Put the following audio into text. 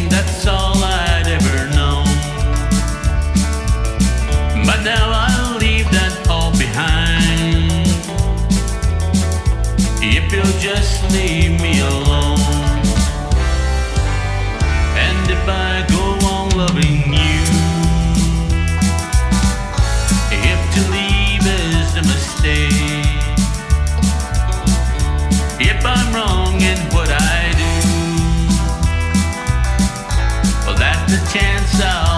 that's all I'd ever known. But now I'll leave that all behind, if you'll just leave me alone. And if I go on loving you, if to leave is a mistake, if I'm wrong in what I do, well, that's the chance I'll